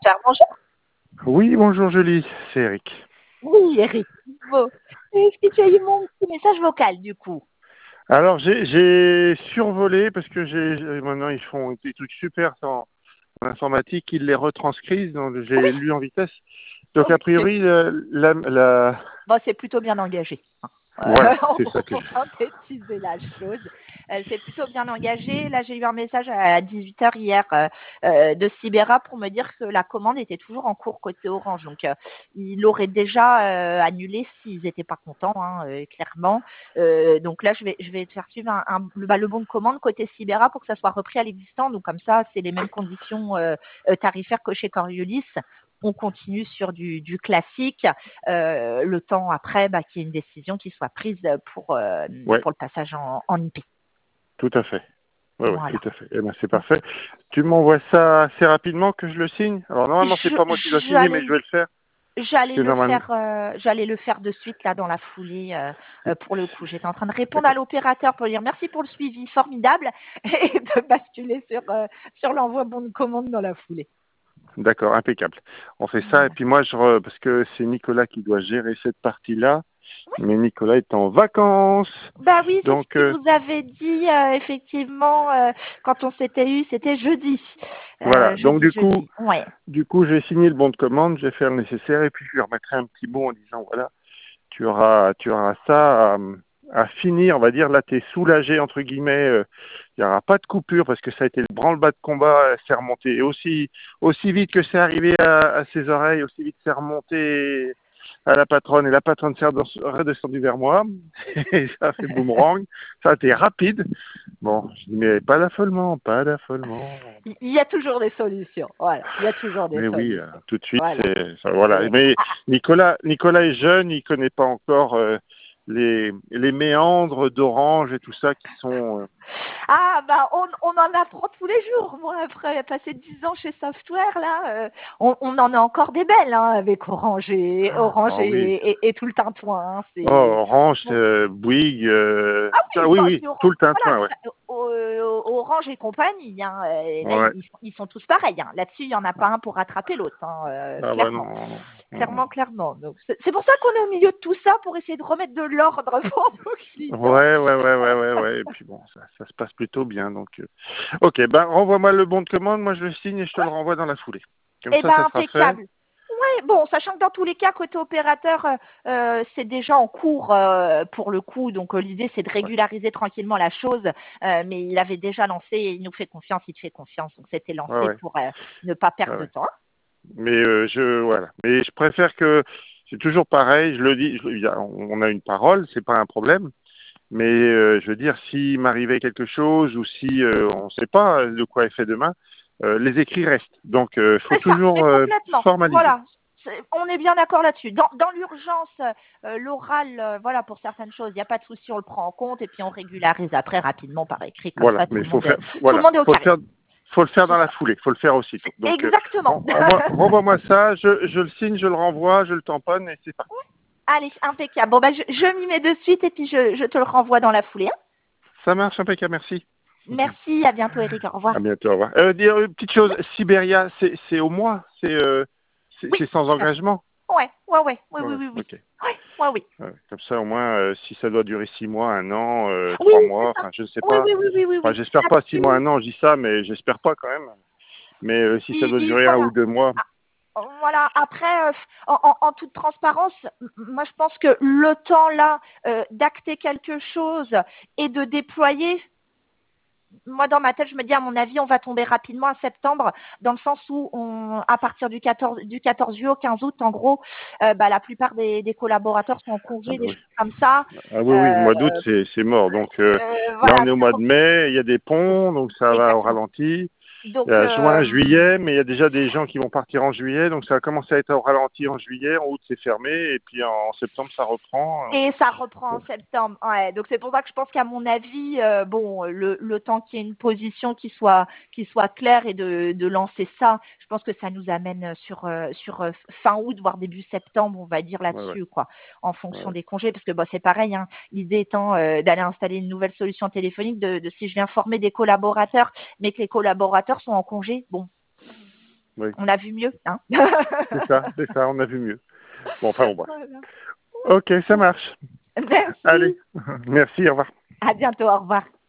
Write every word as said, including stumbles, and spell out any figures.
opérateur. Bonjour. Oui, bonjour Julie, c'est Eric. Oui, Eric. Bon. Est-ce que tu as eu mon petit message vocal du coup? Alors j'ai j'ai survolé parce que j'ai j'ai- maintenant ils font des trucs super en, en informatique, ils les retranscrivent, donc Oui. j'ai lu en vitesse. Donc a Ok. priori la, la, la- Bon, c'est plutôt bien engagé. hein. voilà, Euh, c'est ça que pour je... synthétiser la chose, euh, c'est plutôt bien engagé. Là, j'ai eu un message à dix-huit heures hier euh, euh, de Sibera pour me dire que la commande était toujours en cours côté Orange. Donc, euh, il l'aurait déjà euh, annulé s'ils n'étaient pas contents, hein, euh, clairement. Euh, donc là, je vais, je vais te faire suivre un, un- le, bah, le bon de commande côté Sibera pour que ça soit repris à l'existant. Donc, comme ça, c'est les mêmes conditions euh, euh, tarifaires que chez Coriolis. On continue sur du, du classique. Euh, le temps après bah, qu'il y ait une décision qui soit prise pour, euh, Ouais, pour le passage en, en I P. tout à fait. Ouais, ouais, Voilà. tout à fait. Eh ben c'est parfait. Tu m'envoies ça assez rapidement que je le signe. Alors normalement c'est Je, pas moi qui dois signer, mais j'allais, je vais le faire. Parce j'allais que le normalement, faire, euh, j'allais le faire de suite là dans la foulée. Euh, euh, pour le coup, j'étais en train de répondre à d'accord. l'opérateur pour lui dire merci pour le suivi formidable et de basculer sur euh, sur l'envoi bon de commande dans la foulée. D'accord, impeccable. On fait ça et Voilà. puis moi je re- parce que c'est Nicolas qui doit gérer cette partie-là. Mais Nicolas est en vacances. Bah oui, c'est ce Donc qu'il euh, vous avait dit euh, effectivement euh, quand on s'était eu, c'était jeudi, voilà. euh, Donc jeudi, du coup, jeudi. Ouais. du coup, je vais signer le bon de commande, je vais faire le nécessaire et puis je lui remettrai un petit mot en disant voilà, tu auras, tu auras ça à, à finir, on va dire. Là, tu es soulagé entre guillemets. euh, Il n'y aura pas de coupure parce que ça a été le branle-bas de combat. euh, C'est remonté aussi, aussi vite que c'est arrivé à, à ses oreilles, aussi vite c'est remonté à la patronne et la patronne s'est redescendue vers moi et ça a fait boomerang. Ça a été rapide. Bon, je dis mais pas d'affolement, pas d'affolement. Il y a toujours des solutions. Voilà, il y a toujours des Mais oui, euh, solutions. tout de suite, Voilà. c'est ça, voilà. Et- Mais ah, Nicolas, Nicolas est jeune, il connaît pas encore euh, les les méandres d'Orange et tout ça qui sont. euh, ah, bah on, on en apprend tous les jours. Moi, après passer dix ans chez Software, là, euh, on, on en a encore des belles hein, avec Orange et Orange Ah oui. et, et, et tout le tintouin. hein. Oh, C'est Orange, bon. euh, Bouygues, euh, Ah ah oui, oui, bah, oui, puis tout Orange, le tintouin, ouais. voilà, euh, Orange et compagnie, hein, euh, là, Ouais. ils, sont- ils sont tous pareils. hein. Là-dessus, il n'y en a pas un pour rattraper l'autre, hein, euh, Ah bah clairement. non, non, non. Clairement, clairement. Donc, c'est c'est pour ça qu'on est au milieu de tout ça pour essayer de remettre de l'ordre pour nos clients. Ouais, ouais, ouais, ouais, ouais, ouais. Et puis bon, ça, ça se passe plutôt bien. Donc, euh, ok, ben renvoie-moi le bon de commande, moi je le signe et je te le renvoie dans la foulée. Comme Eh ça, ben, ça sera fait. impeccable. Ouais, bon, sachant que dans tous les cas, côté opérateur, euh, euh, c'est déjà en cours euh, pour le coup. Donc, euh, l'idée, c'est de Ouais, régulariser tranquillement la chose. Euh, mais il avait déjà lancé et il nous fait confiance, il te fait confiance. Donc, c'était ouais, lancé ouais, pour euh, ne pas ouais, perdre de ouais. temps. Mais euh, je voilà. Mais je préfère que c'est toujours pareil. Je le dis. Je, il y a- on a une parole, c'est pas un problème. Mais euh, je veux dire, s'il m'arrivait quelque chose ou si euh, on ne sait pas de quoi est fait demain, euh, les écrits restent. Donc, il faut C'est ça, mais toujours euh, complètement. formaliser. Voilà. C'est- On est bien d'accord là-dessus. Dans, dans l'urgence, euh, l'oral, euh, voilà, pour certaines choses, il n'y a pas de souci, on le prend en compte et puis on régularise après rapidement par écrit, comme Voilà. ça, tout Mais le il faut monde, faire. est- tout le Voilà. monde est au Faut le carré. faire. Faut le faire dans C'est la ça. foulée. Faut le faire aussitôt. C'est Donc, euh, exactement. ren- renvoie- renvoie-moi ça. Je, je le signe, je le renvoie, je le tamponne et c'est parti. Allez, impeccable. Bon, bah, je, je m'y mets de suite et puis je, je te le renvoie dans la foulée. hein. Ça marche, impeccable. Merci. Merci, à bientôt Eric, au revoir. À bientôt. Au revoir. Euh, dire une petite chose. Oui, Sibéria, c'est c'est au mois. C'est euh, c'est oui, c'est sans tout à fait. engagement. Ouais, ouais, ouais, oui, Ouais, oui, ouais. oui, oui. Ok. Ouais, ouais, oui. Ouais, comme ça, au moins, euh, si ça doit durer six mois, un an, euh, Oui, trois c'est mois, ça. enfin, je ne sais Oui, pas. oui, oui, oui, oui, Enfin, oui. j'espère pas six mois, Là-dessus, un an, je dis ça, mais j'espère pas quand même. Mais euh, si ça il, doit il- durer un voilà. ou deux mois, Voilà, après, euh, en, en- en toute transparence, m- moi je pense que le temps là euh, d'acter quelque chose et de déployer, moi dans ma tête, je me dis à mon avis, on va tomber rapidement à septembre, dans le sens où on, à partir du quatorze, du quatorze juillet au quinze août, en gros, euh, bah, la plupart des, des collaborateurs sont en ah congé, bah des oui. choses comme ça. Ah oui, oui, le Euh, mois d'août, c'est c'est mort. Donc euh, euh, là, on voilà, est au mois de mai, il y a des ponts, donc ça va au exactement. ralenti. Il y Donc, a euh, juin, juillet, mais il y a déjà des gens qui vont partir en juillet, donc ça va commencer à être au ralenti en juillet, en août c'est fermé, et puis en septembre ça reprend. Et ça reprend en septembre. Ouais, donc c'est pour ça que je pense qu'à mon avis, euh, bon, le, le temps qu'il y ait une position qui soit qui soit claire et de, de lancer ça, je pense que ça nous amène sur euh, sur euh, fin août voire début septembre, on va dire Ouais, ouais, là-dessus quoi, en ouais, fonction ouais. des congés, parce que bon, c'est pareil. Hein, l'idée étant euh, d'aller installer une nouvelle solution téléphonique, de, de si je viens former des collaborateurs, mais que les collaborateurs sont en congé, bon. Oui. On a vu mieux, hein. C'est ça, c'est ça, on a vu mieux. Bon, enfin, on voit. Voilà. Ok, ça marche. Merci. Allez, merci, au revoir. À bientôt. Au revoir.